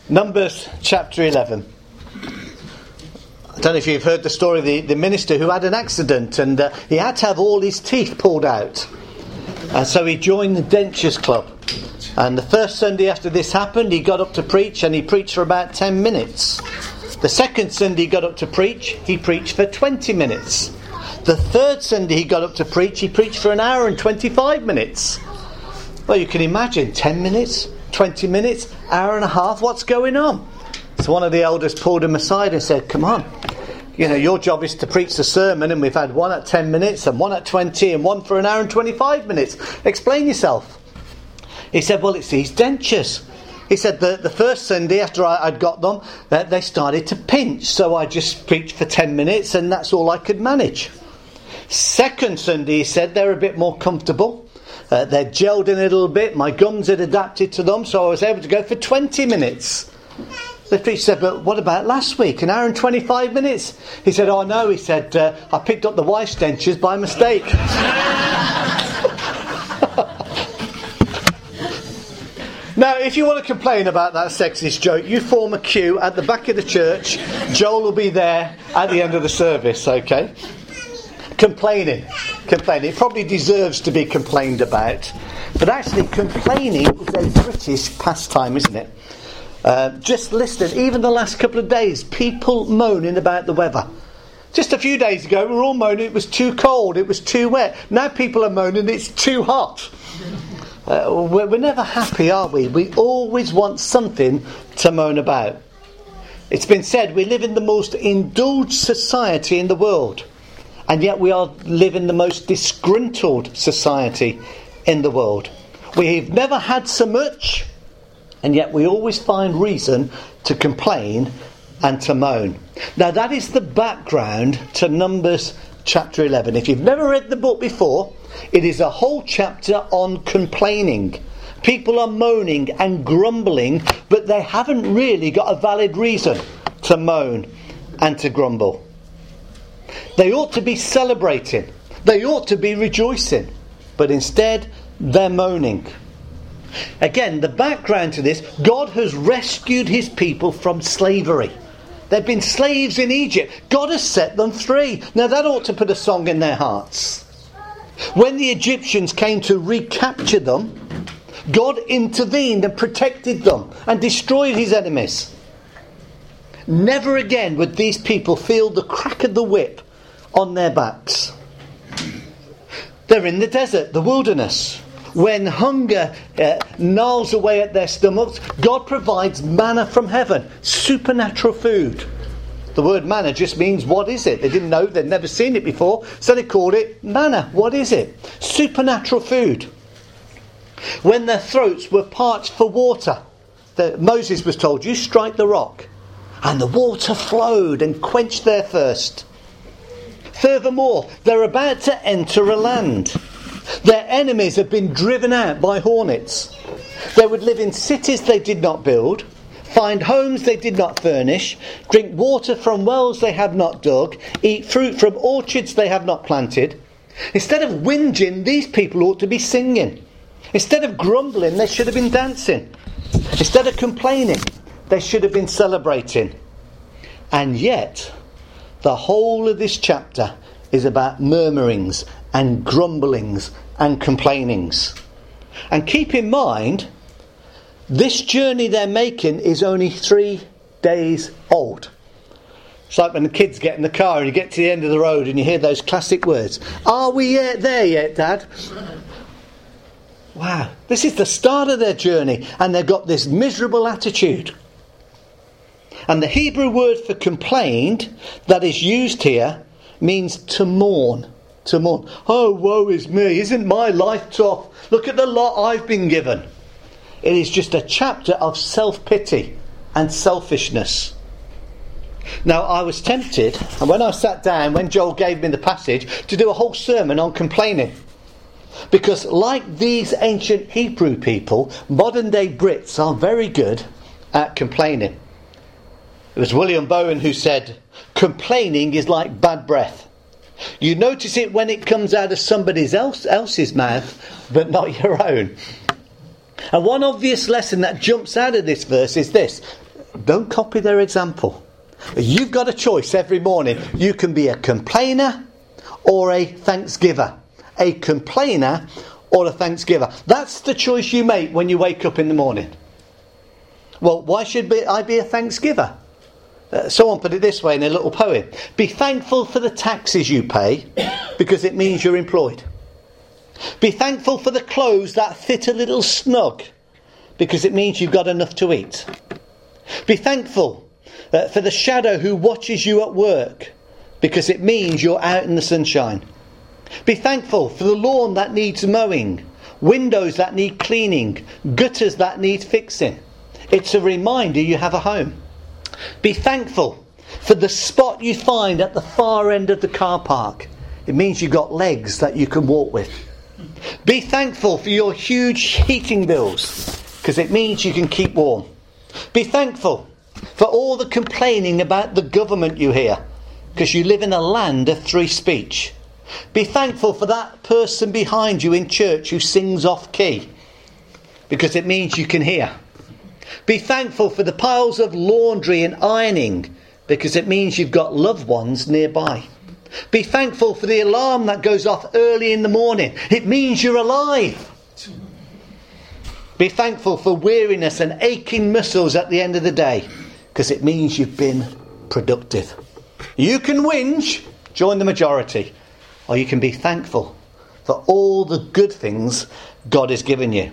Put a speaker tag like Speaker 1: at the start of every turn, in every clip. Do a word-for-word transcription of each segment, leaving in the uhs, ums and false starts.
Speaker 1: Numbers chapter eleven. I don't know if you've heard the story of the, the minister who had an accident and uh, he had to have all his teeth pulled out. And so he joined the Dentures Club. And the first Sunday after this happened, he got up to preach and he preached for about ten minutes. The second Sunday he got up to preach, he preached for twenty minutes. The third Sunday he got up to preach, he preached for an hour and twenty-five minutes. Well, you can imagine, ten minutes, twenty minutes, hour and a half, what's going on? So one of the elders pulled him aside and said, come on, you know, your job is to preach the sermon, and we've had one at ten minutes and one at twenty and one for an hour and twenty-five minutes. Explain yourself. He said, well, it's these dentures. He said the, the first Sunday after I, I'd got them, uh, they started to pinch, so I just preached for ten minutes and that's all I could manage. Second Sunday, he said, they're a bit more comfortable. Uh, they're gelled in a little bit. My gums had adapted to them, so I was able to go for twenty minutes. The preacher said, but what about last week? An hour and twenty-five minutes? He said, oh no, he said, uh, I picked up the wife's dentures by mistake. Now, if you want to complain about that sexist joke, you form a queue at the back of the church. Joel will be there at the end of the service, okay? Complaining. Complaining. It probably deserves to be complained about. But actually, complaining is a British pastime, isn't it? Uh, just listen, even the last couple of days, people moaning about the weather. Just a few days ago, we were all moaning it was too cold, it was too wet. Now people are moaning it's too hot. Uh, we're, we're never happy, are we? We always want something to moan about. It's been said we live in the most indulged society in the world, and yet we are live in the most disgruntled society in the world. We've never had so much, and yet we always find reason to complain and to moan. Now that is the background to Numbers chapter eleven. If you've never read the book before, it is a whole chapter on complaining. People are moaning and grumbling, but they haven't really got a valid reason to moan and to grumble. They ought to be celebrating. They ought to be rejoicing. But instead, they're moaning. Again, the background to this, God has rescued his people from slavery. They've been slaves in Egypt. God has set them free. Now that ought to put a song in their hearts. When the Egyptians came to recapture them, God intervened and protected them and destroyed his enemies. Never again would these people feel the crack of the whip on their backs. They're in the desert, the wilderness. When hunger uh, gnarls away at their stomachs, God provides manna from heaven, supernatural food. The word manna just means, what is it? They didn't know, they'd never seen it before, so they called it manna. What is it? Supernatural food. When their throats were parched for water, the, Moses was told, you strike the rock, and the water flowed and quenched their thirst. Furthermore, they're about to enter a land. Their enemies have been driven out by hornets. They would live in cities they did not build, find homes they did not furnish, drink water from wells they have not dug, eat fruit from orchards they have not planted. Instead of whinging, these people ought to be singing. Instead of grumbling, they should have been dancing. Instead of complaining, they should have been celebrating. And yet, the whole of this chapter is about murmurings and grumblings and complainings. And keep in mind, this journey they're making is only three days old. It's like when the kids get in the car and you get to the end of the road and you hear those classic words, are we yet there yet, Dad? Wow, this is the start of their journey and they've got this miserable attitude. And the Hebrew word for complained that is used here means to mourn. To mourn. Oh, woe is me. Isn't my life tough? Look at the lot I've been given. It is just a chapter of self-pity and selfishness. Now, I was tempted, and when I sat down, when Joel gave me the passage, to do a whole sermon on complaining. Because like these ancient Hebrew people, modern-day Brits are very good at complaining. It was William Bowen who said, complaining is like bad breath. You notice it when it comes out of somebody else, else's mouth, but not your own. And one obvious lesson that jumps out of this verse is this. Don't copy their example. You've got a choice every morning. You can be a complainer or a thanksgiver. A complainer or a thanksgiver. That's the choice you make when you wake up in the morning. Well, why should I be a thanksgiver? Uh, someone put it this way in a little poem. Be thankful for the taxes you pay, because it means you're employed. Be thankful for the clothes that fit a little snug, because it means you've got enough to eat. Be thankful uh, for the shadow who watches you at work, because it means you're out in the sunshine. Be thankful for the lawn that needs mowing, windows that need cleaning, gutters that need fixing. It's a reminder you have a home. Be thankful for the spot you find at the far end of the car park. It means you've got legs that you can walk with. Be thankful for your huge heating bills, because it means you can keep warm. Be thankful for all the complaining about the government you hear, because you live in a land of free speech. Be thankful for that person behind you in church who sings off key, because it means you can hear. Be thankful for the piles of laundry and ironing, because it means you've got loved ones nearby. Be thankful for the alarm that goes off early in the morning. It means you're alive. Be thankful for weariness and aching muscles at the end of the day, because it means you've been productive. You can whinge, join the majority, or you can be thankful for all the good things God has given you.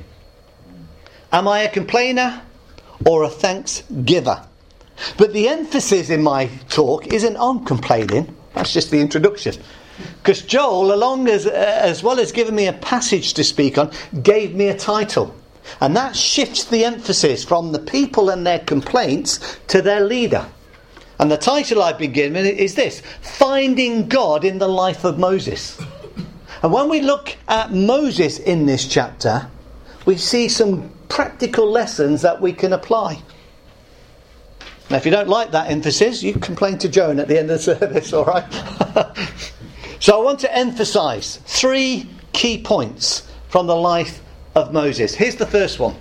Speaker 1: Am I a complainer or a thanksgiver? But the emphasis in my talk isn't on complaining. That's just the introduction. Because Joel, along as, uh, as well as giving me a passage to speak on, gave me a title. And that shifts the emphasis from the people and their complaints to their leader. And the title I've been given is this: Finding God in the Life of Moses. And when we look at Moses in this chapter, we see some practical lessons that we can apply. Now, if you don't like that emphasis, you complain to Joan at the end of the service, all right? So I want to emphasise three key points from the life of Moses. Here's the first one.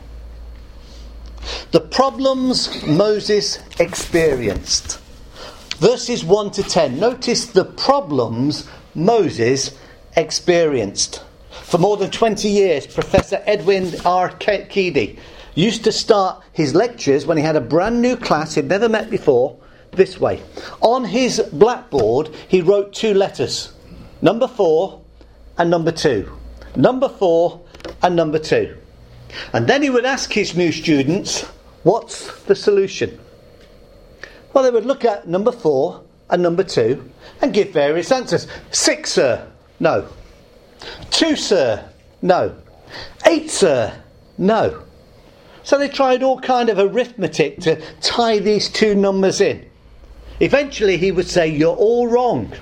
Speaker 1: The problems Moses experienced. Verses one to ten. Notice the problems Moses experienced. For more than twenty years, Professor Edwin R. Keedy used to start his lectures when he had a brand new class he'd never met before this way. On his blackboard, he wrote two letters. Number four and number two. Number four and number two. And then he would ask his new students, what's the solution? Well, they would look at number four and number two and give various answers. Six, sir. No. Two, sir. No. Eight, sir. No. So they tried all kind of arithmetic to tie these two numbers in. Eventually he would say, you're all wrong.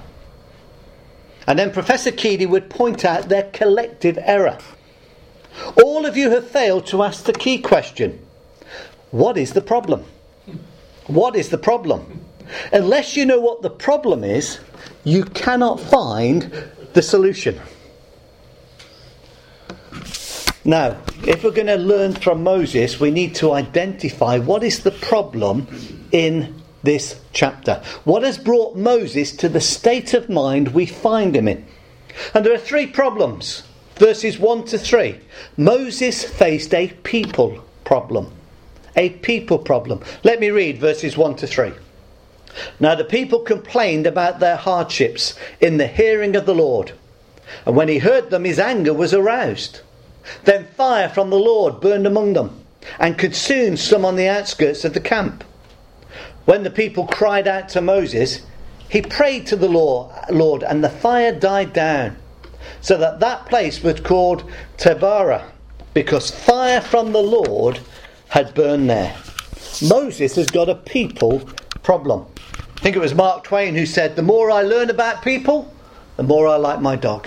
Speaker 1: And then Professor Keedy would point out their collective error. All of you have failed to ask the key question. What is the problem? What is the problem? Unless you know what the problem is, you cannot find the solution. Now, if we're going to learn from Moses, we need to identify what is the problem in this chapter. What has brought Moses to the state of mind we find him in? And there are three problems. Verses one to three. Moses faced a people problem. A people problem. Let me read verses one to three. Now the people complained about their hardships in the hearing of the Lord. And when he heard them, his anger was aroused. Then fire from the Lord burned among them, and consumed some on the outskirts of the camp. When the people cried out to Moses, he prayed to the Lord, and the fire died down, so that that place was called Taberah, because fire from the Lord had burned there. Moses has got a people problem. I think it was Mark Twain who said, the more I learn about people, the more I like my dog.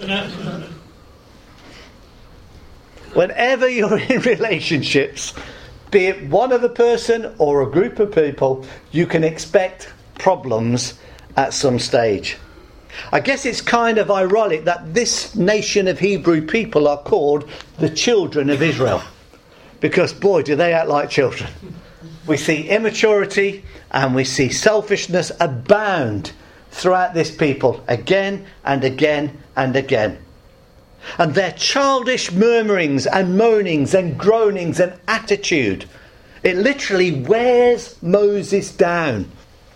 Speaker 1: Whenever you're in relationships, be it one other person or a group of people, you can expect problems at some stage. I guess it's kind of ironic that this nation of Hebrew people are called the children of Israel. Because, boy, do they act like children. we see immaturity and we see selfishness abound throughout this people again and again and again. And their childish murmurings and moanings and groanings and attitude, it literally wears Moses down.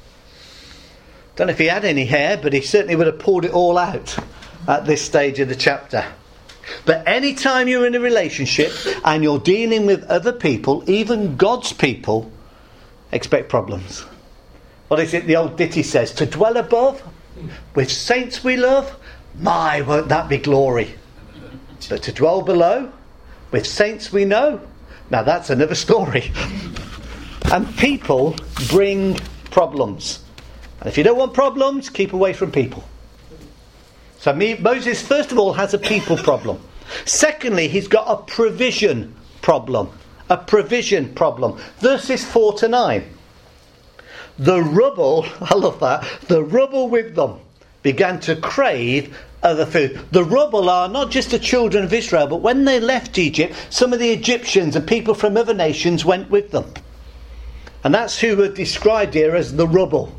Speaker 1: Don't know if he had any hair, but he certainly would have pulled it all out at this stage of the chapter. But any time you're in a relationship and you're dealing with other people, even God's people, expect problems. What is it the old ditty says? To dwell above, with saints we love, my, won't that be glory. But to dwell below, with saints we know, now that's another story. And people bring problems. And if you don't want problems, keep away from people. So me, Moses, first of all, has a people problem. Secondly, he's got a provision problem. A provision problem. Verses four to nine. The rubble, I love that, the rubble with them began to crave other food. The rubble are not just the children of Israel, but when they left Egypt, some of the Egyptians and people from other nations went with them. And that's who are described here as the rubble.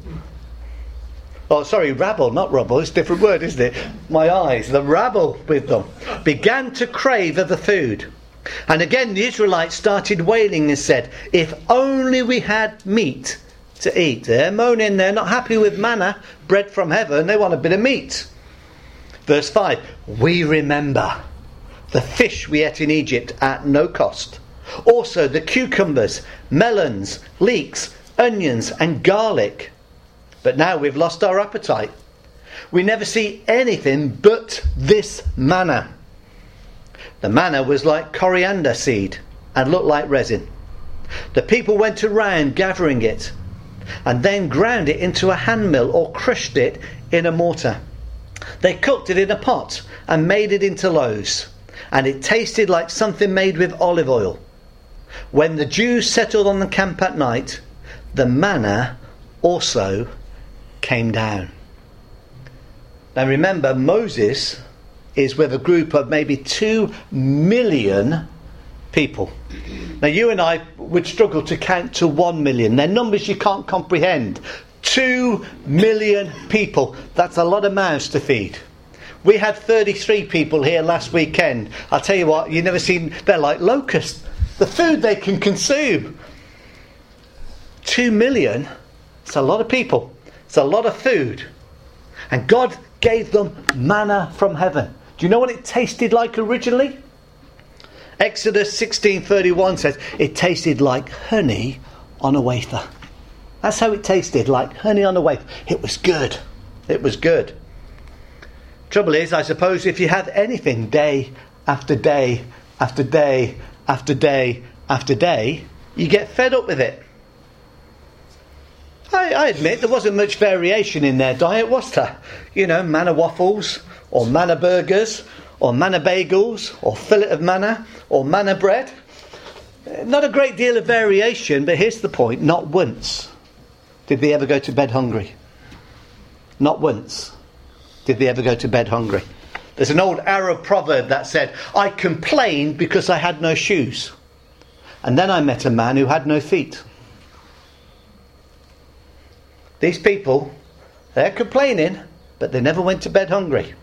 Speaker 1: Oh, sorry, rabble, not rubble. It's a different word, isn't it? My eyes. The rabble with them began to crave other food. And again, the Israelites started wailing and said, if only we had meat to eat. They're moaning, they're not happy with manna, bread from heaven. They want a bit of meat. Verse five, we remember the fish we ate in Egypt at no cost. Also the cucumbers, melons, leeks, onions and garlic. But now we've lost our appetite. We never see anything but this manna. The manna was like coriander seed and looked like resin. The people went around gathering it and then ground it into a hand mill or crushed it in a mortar. They cooked it in a pot and made it into loaves, and it tasted like something made with olive oil. When the Jews settled on the camp at night, the manna also came down. Now remember, Moses is with a group of maybe two million people. Now you and I would struggle to count to one million. They're numbers you can't comprehend. Two million people. That's a lot of mouths to feed. We had thirty-three people here last weekend. I'll tell you what, you've never seen, they're like locusts. The food they can consume. Two million, it's a lot of people. It's a lot of food. And God gave them manna from heaven. Do you know what it tasted like originally? Exodus sixteen thirty-one says it tasted like honey on a wafer. That's how it tasted, like honey on a wafer. It was good. It was good. Trouble is, I suppose, if you have anything day after day after day after day after day, you get fed up with it. I, I admit there wasn't much variation in their diet, was there? You know, manna waffles, or manna burgers, or manna bagels, or fillet of manna, or manna bread. Not a great deal of variation, but here's the point. Not once did they ever go to bed hungry. Not once did they ever go to bed hungry. There's an old Arab proverb that said, I complained because I had no shoes. And then I met a man who had no feet. These people, they're complaining, but they never went to bed hungry.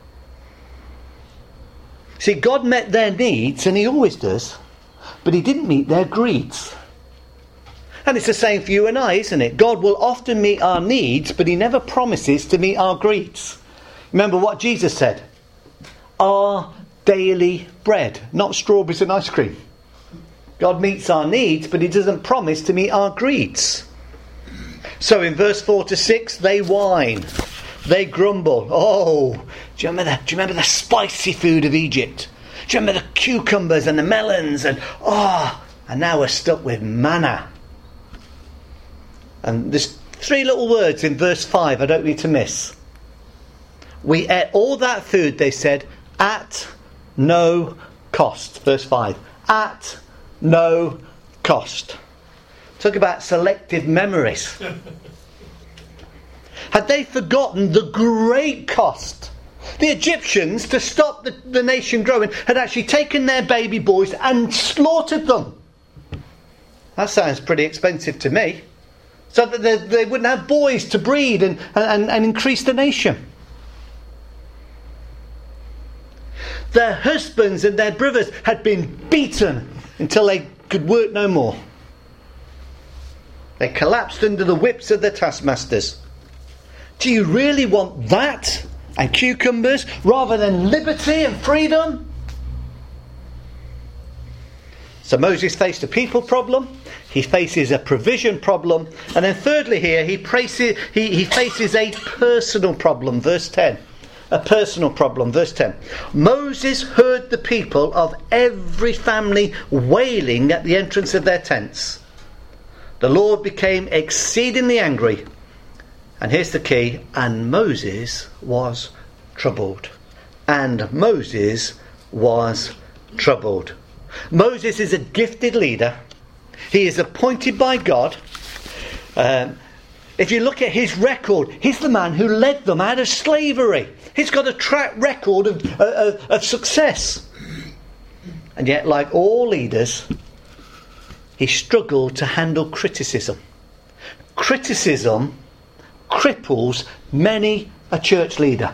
Speaker 1: See, God met their needs, and he always does, but he didn't meet their greeds. And it's the same for you and I, isn't it? God will often meet our needs, but he never promises to meet our greeds. Remember what Jesus said? Our daily bread, not strawberries and ice cream. God meets our needs, but he doesn't promise to meet our greeds. So in verse four to six, they whine. They grumble. Oh, do you remember the, do you remember the spicy food of Egypt? Do you remember the cucumbers and the melons? And oh, and now we're stuck with manna. And there's three little words in verse five I don't need to miss. We ate all that food, they said, at no cost. Verse five. At no cost. Talk about selective memories. Had they forgotten the great cost? The Egyptians, to stop the, the nation growing, had actually taken their baby boys and slaughtered them. That sounds pretty expensive to me. So that they, they wouldn't have boys to breed and, and, and increase the nation. Their husbands and their brothers had been beaten until they could work no more. They collapsed under the whips of their taskmasters. Do you really want that and cucumbers rather than liberty and freedom? So Moses faced a people problem, he faces a provision problem, and then thirdly here he, faces, he, he faces a personal problem, verse ten. A personal problem, verse ten. Moses heard the people of every family wailing at the entrance of their tents. The Lord became exceedingly angry. And here's the key, and Moses was troubled. And Moses was troubled. Moses is a gifted leader. He is appointed by God. Um, if you look at his record, he's the man who led them out of slavery. He's got a track record of, of, of success. And yet, like all leaders, he struggled to handle criticism. Criticism cripples many a church leader.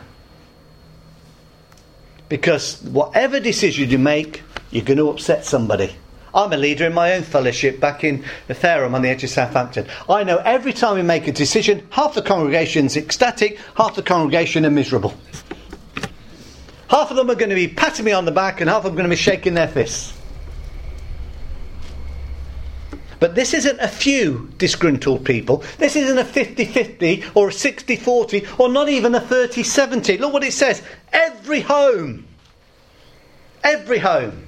Speaker 1: Because whatever decision you make, you're going to upset somebody. I'm a leader in my own fellowship back in the Fareham on the edge of Southampton. I know every time we make a decision, half the congregation's ecstatic, half the congregation are miserable. Half of them are going to be patting me on the back and half of them are going to be shaking their fists. But this isn't a few disgruntled people. This isn't a fifty-fifty or a sixty forty or not even a thirty seventy. Look what it says. Every home. Every home.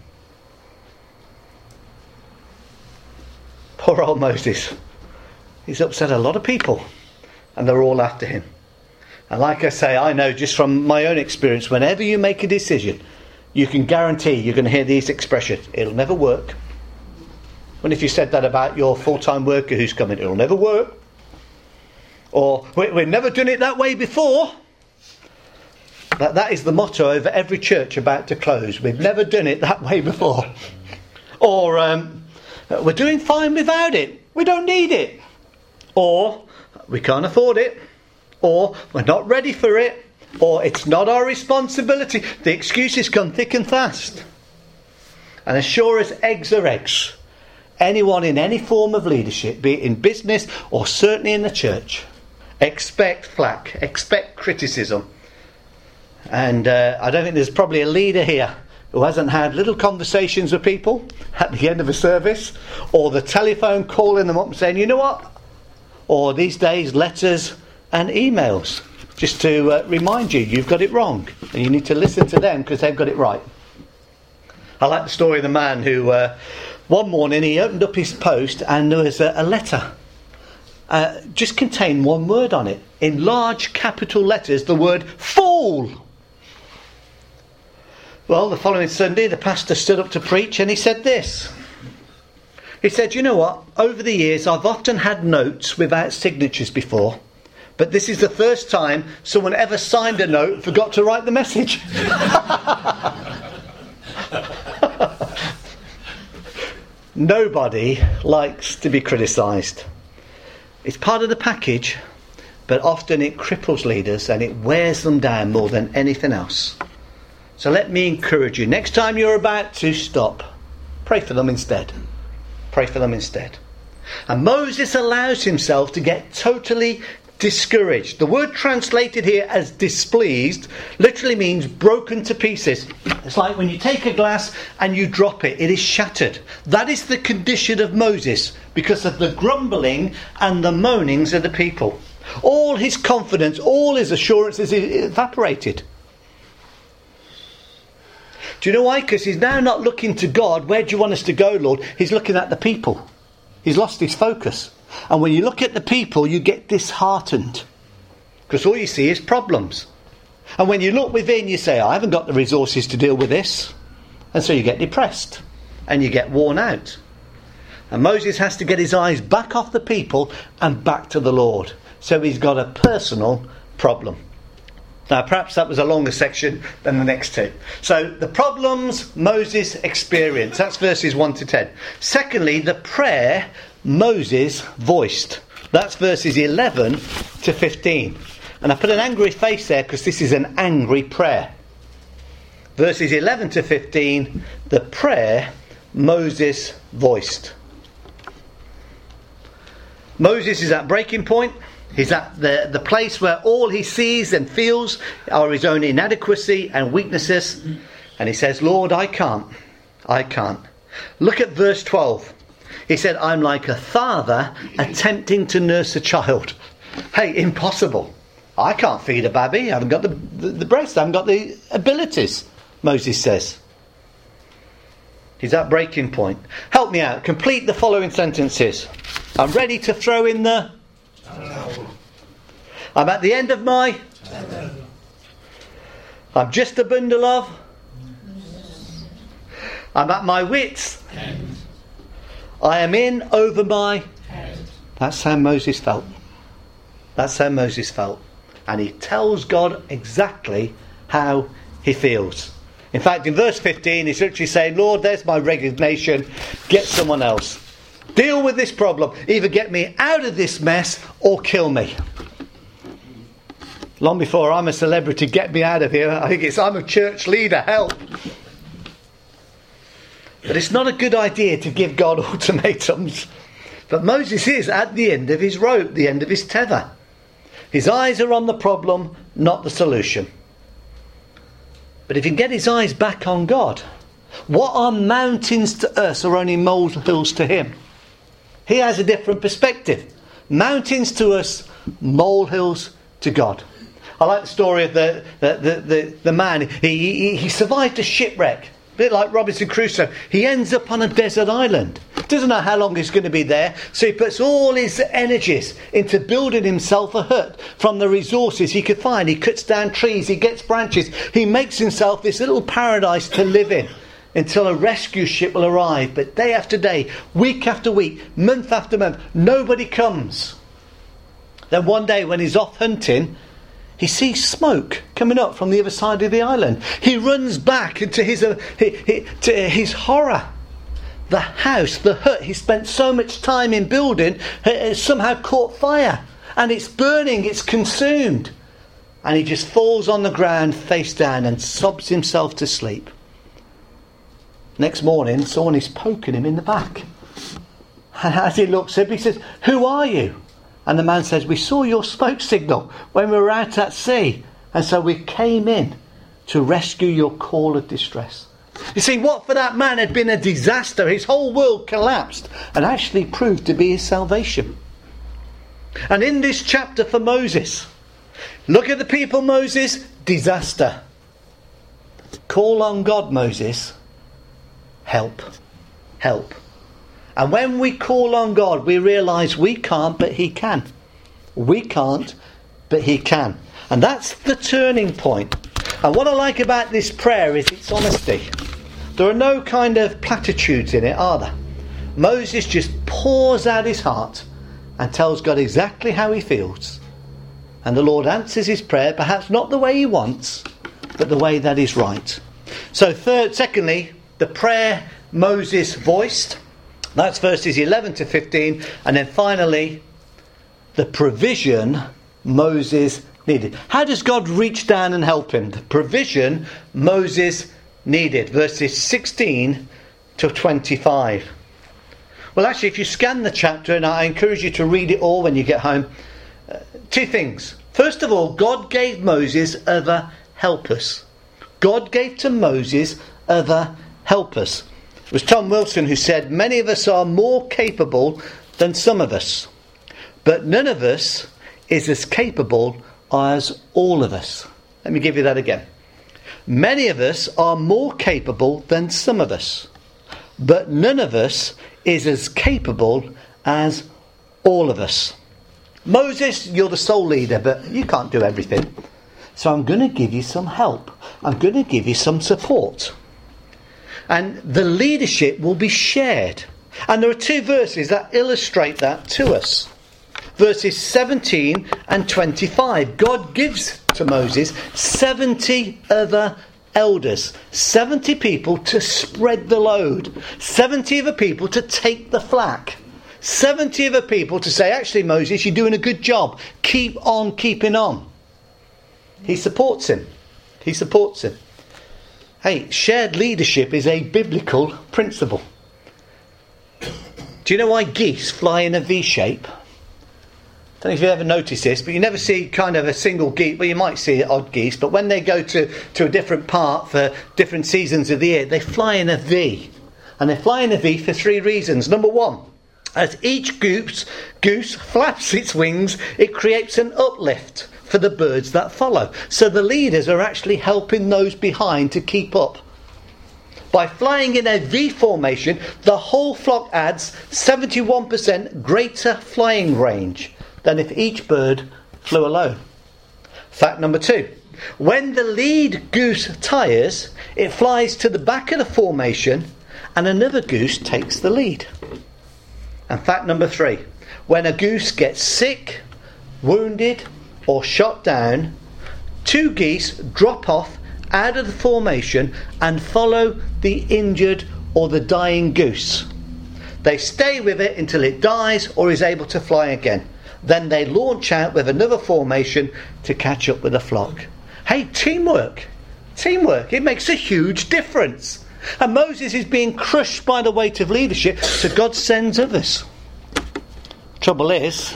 Speaker 1: Poor old Moses. He's upset a lot of people. And they're all after him. And like I say, I know just from my own experience, whenever you make a decision, you can guarantee you're going to hear these expressions. It'll never work. When if you said that about your full-time worker who's coming, it'll never work. Or, we've never done it that way before. That, that is the motto over every church about to close. We've never done it that way before. Or, um, we're doing fine without it. We don't need it. Or, we can't afford it. Or, we're not ready for it. Or, it's not our responsibility. The excuses come thick and fast. And as sure as eggs are eggs, anyone in any form of leadership, be it in business or certainly in the church, expect flack, expect criticism. And uh, I don't think there's probably a leader here who hasn't had little conversations with people at the end of a service, or the telephone calling them up and saying, you know what? Or these days, letters and emails, just to uh, remind you, you've got it wrong. And you need to listen to them because they've got it right. I like the story of the man who... Uh, One morning he opened up his post and there was a, a letter. Uh, just contained one word on it. In large capital letters, the word fool. Well, the following Sunday the pastor stood up to preach and he said this. He said, you know what? Over the years I've often had notes without signatures before. But this is the first time someone ever signed a note and forgot to write the message. Nobody likes to be criticised. It's part of the package, but often it cripples leaders and it wears them down more than anything else. So let me encourage you, next time you're about to stop, pray for them instead. Pray for them instead. And Moses allows himself to get totally discouraged. The word translated here as displeased literally means broken to pieces. It's like when you take a glass and you drop it, it is shattered. That is the condition of Moses because of the grumbling and the moanings of the people. All his confidence, all his assurances evaporated. Do you know why? Because he's now not looking to God. Where do you want us to go, Lord? He's looking at the people. He's lost his focus. And when you look at the people, you get disheartened. Because all you see is problems. And when you look within, you say, I haven't got the resources to deal with this. And so you get depressed. And you get worn out. And Moses has to get his eyes back off the people and back to the Lord. So he's got a personal problem. Now, perhaps that was a longer section than the next two. So, the problems Moses experienced. That's verses one to ten. Secondly, the prayer Moses voiced. That's verses eleven to fifteen. And I put an angry face there because this is an angry prayer. Verses eleven to fifteen, the prayer Moses voiced. Moses is at breaking point. He's at the, the place where all he sees and feels are his own inadequacy and weaknesses. And he says, Lord, I can't. I can't. Look at verse twelve. He said, I'm like a father attempting to nurse a child. Hey, impossible. I can't feed a baby. I haven't got the, the, the breast. I haven't got the abilities, Moses says. He's at breaking point. Help me out. Complete the following sentences. I'm ready to throw in the... I'm at the end of my... I'm just a bundle of... I'm at my wits. I am in over my... That's how Moses felt. That's how Moses felt. And he tells God exactly how he feels. In fact, in verse fifteen, he's literally saying, Lord, there's my resignation. Get someone else. Deal with this problem. Either get me out of this mess or kill me. Long before I'm a celebrity, get me out of here. I think it's, I'm a church leader, help. But it's not a good idea to give God ultimatums. But Moses is at the end of his rope, the end of his tether. His eyes are on the problem, not the solution. But if he can get his eyes back on God, what are mountains to us are only molehills to him. He has a different perspective. Mountains to us, molehills to God. I like the story of the the, the, the, the man. He, he, he survived a shipwreck. A bit like Robinson Crusoe. He ends up on a desert island. Doesn't know how long he's going to be there. So he puts all his energies into building himself a hut from the resources he could find. He cuts down trees. He gets branches. He makes himself this little paradise to live in until a rescue ship will arrive. But day after day, week after week, month after month, nobody comes. Then one day when he's off hunting, he sees smoke coming up from the other side of the island. He runs back into his, uh, he, he, to his horror. The house, the hut he spent so much time in building has somehow caught fire. And it's burning, it's consumed. And he just falls on the ground face down and sobs himself to sleep. Next morning, someone is poking him in the back. And as he looks up, he says, "Who are you?" And the man says, "We saw your smoke signal when we were out at sea. And so we came in to rescue your call of distress." You see, what for that man had been a disaster, his whole world collapsed, and actually proved to be his salvation. And in this chapter for Moses, look at the people, Moses, disaster. Call on God, Moses, help, help. And when we call on God, we realise we can't, but He can. We can't, but He can. And that's the turning point. And what I like about this prayer is its honesty. There are no kind of platitudes in it, are there? Moses just pours out his heart and tells God exactly how he feels. And the Lord answers his prayer, perhaps not the way he wants, but the way that is right. So third, secondly, the prayer Moses voiced. That's verses eleven to fifteen. And then finally, the provision Moses needed. How does God reach down and help him? The provision Moses needed. Verses sixteen to twenty-five. Well, actually, if you scan the chapter, and I encourage you to read it all when you get home, uh, two things. First of all, God gave Moses other helpers. God gave to Moses other helpers. It was Tom Wilson who said, "Many of us are more capable than some of us, but none of us is as capable as all of us." Let me give you that again. Many of us are more capable than some of us, but none of us is as capable as all of us. Moses, you're the sole leader, but you can't do everything. So I'm going to give you some help. I'm going to give you some support. And the leadership will be shared. And there are two verses that illustrate that to us. Verses seventeen and twenty-five. God gives to Moses seventy other elders. seventy people to spread the load. seventy other people to take the flak. seventy other people to say, actually, Moses, you're doing a good job. Keep on keeping on. He supports him. He supports him. Hey, shared leadership is a biblical principle. Do you know why geese fly in a V shape? I don't know if you ever noticed this, but you never see kind of a single geese. Well, you might see odd geese, but when they go to, to a different part for different seasons of the year, they fly in a V. And they fly in a V for three reasons. Number one, as each goose, goose flaps its wings, it creates an uplift for the birds that follow. So the leaders are actually helping those behind to keep up. By flying in a V formation, the whole flock adds seventy-one percent greater flying range than if each bird flew alone. Fact number two. When the lead goose tires, it flies to the back of the formation and another goose takes the lead. And fact number three. When a goose gets sick, wounded or shot down, two geese drop off out of the formation and follow the injured or the dying goose. They stay with it until it dies or is able to fly again. Then they launch out with another formation to catch up with the flock. Hey, teamwork. Teamwork. It makes a huge difference. And Moses is being crushed by the weight of leadership, so God sends others. Trouble is,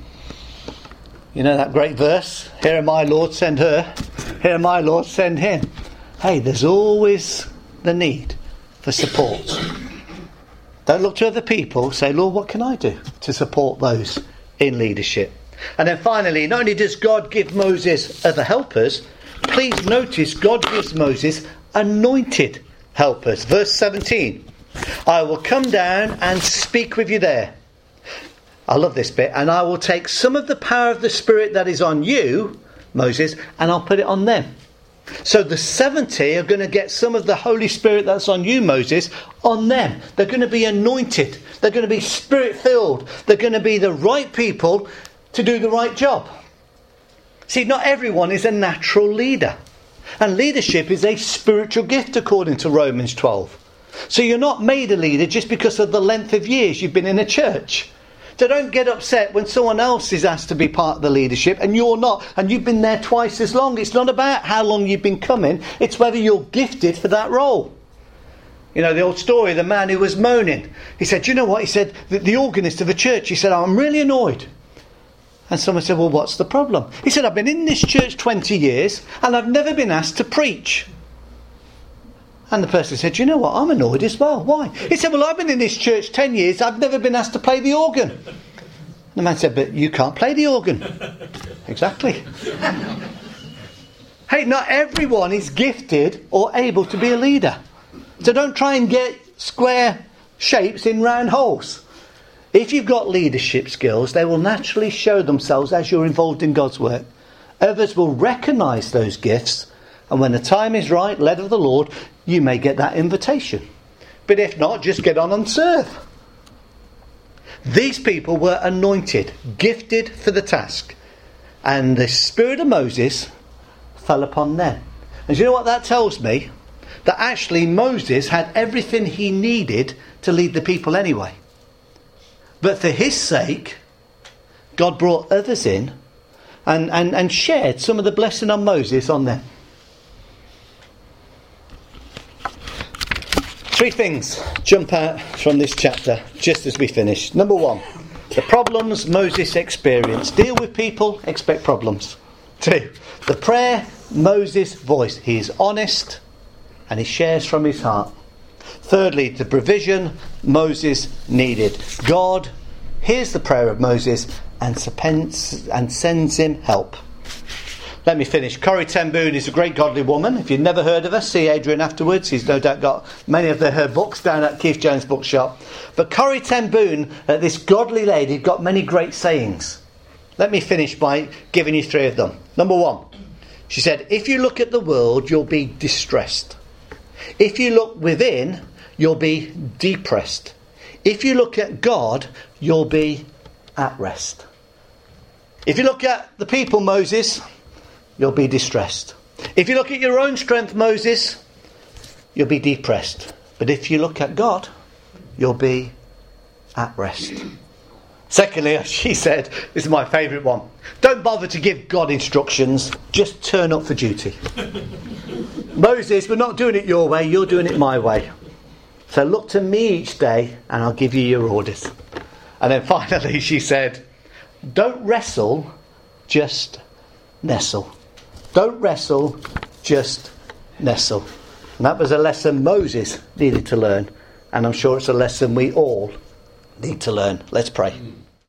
Speaker 1: you know that great verse, here am I, Lord, send her. Here am I, Lord, send him. Hey, there's always the need for support. Don't look to other people. Say, Lord, what can I do to support those in leadership? And then finally, not only does God give Moses other helpers, please notice God gives Moses anointed helpers. Verse seventeen. I will come down and speak with you there. I love this bit. And I will take some of the power of the Spirit that is on you, Moses, and I'll put it on them. So the seventy are going to get some of the Holy Spirit that's on you, Moses, on them. They're going to be anointed. They're going to be Spirit-filled. They're going to be the right people to do the right job. See, not everyone is a natural leader. And leadership is a spiritual gift according to Romans twelve. So you're not made a leader just because of the length of years you've been in a church. So don't get upset when someone else is asked to be part of the leadership and you're not, and you've been there twice as long. It's not about how long you've been coming, it's whether you're gifted for that role. You know, the old story, the man who was moaning. He said, you know what? He said, the, the organist of the church, he said, oh, I'm really annoyed. And someone said, well, what's the problem? He said, I've been in this church twenty years and I've never been asked to preach. And the person said, you know what, I'm annoyed as well. Why? He said, well, I've been in this church ten years, I've never been asked to play the organ. And the man said, but you can't play the organ. Exactly. Hey, not everyone is gifted or able to be a leader. So don't try and get square shapes in round holes. If you've got leadership skills, they will naturally show themselves as you're involved in God's work. Others will recognise those gifts, and when the time is right, led of the Lord, you may get that invitation. But if not, just get on and serve. These people were anointed, gifted for the task. And the spirit of Moses fell upon them. And do you know what that tells me? That actually Moses had everything he needed to lead the people anyway. But for his sake, God brought others in and, and, and shared some of the blessing on Moses on them. Three things jump out from this chapter just as we finish. Number one, the problems Moses experienced. Deal with people, expect problems. Two, the prayer Moses voiced. He is honest and he shares from his heart. Thirdly, the provision Moses needed. God hears the prayer of Moses and sends him help. Let me finish. Corrie ten Boom is a great godly woman. If you've never heard of her, see Adrian afterwards. He's no doubt got many of the, her books down at Keith Jones Bookshop. But Corrie ten Boom, uh, this godly lady, got many great sayings. Let me finish by giving you three of them. Number one, she said, if you look at the world, you'll be distressed. If you look within, you'll be depressed. If you look at God, you'll be at rest. If you look at the people, Moses, you'll be distressed. If you look at your own strength, Moses, you'll be depressed. But if you look at God, you'll be at rest. Secondly, she said, this is my favourite one, don't bother to give God instructions, just turn up for duty. Moses, we're not doing it your way, you're doing it my way. So look to me each day and I'll give you your orders. And then finally she said, don't wrestle, just nestle. Don't wrestle, just nestle. And that was a lesson Moses needed to learn. And I'm sure it's a lesson we all need to learn. Let's pray.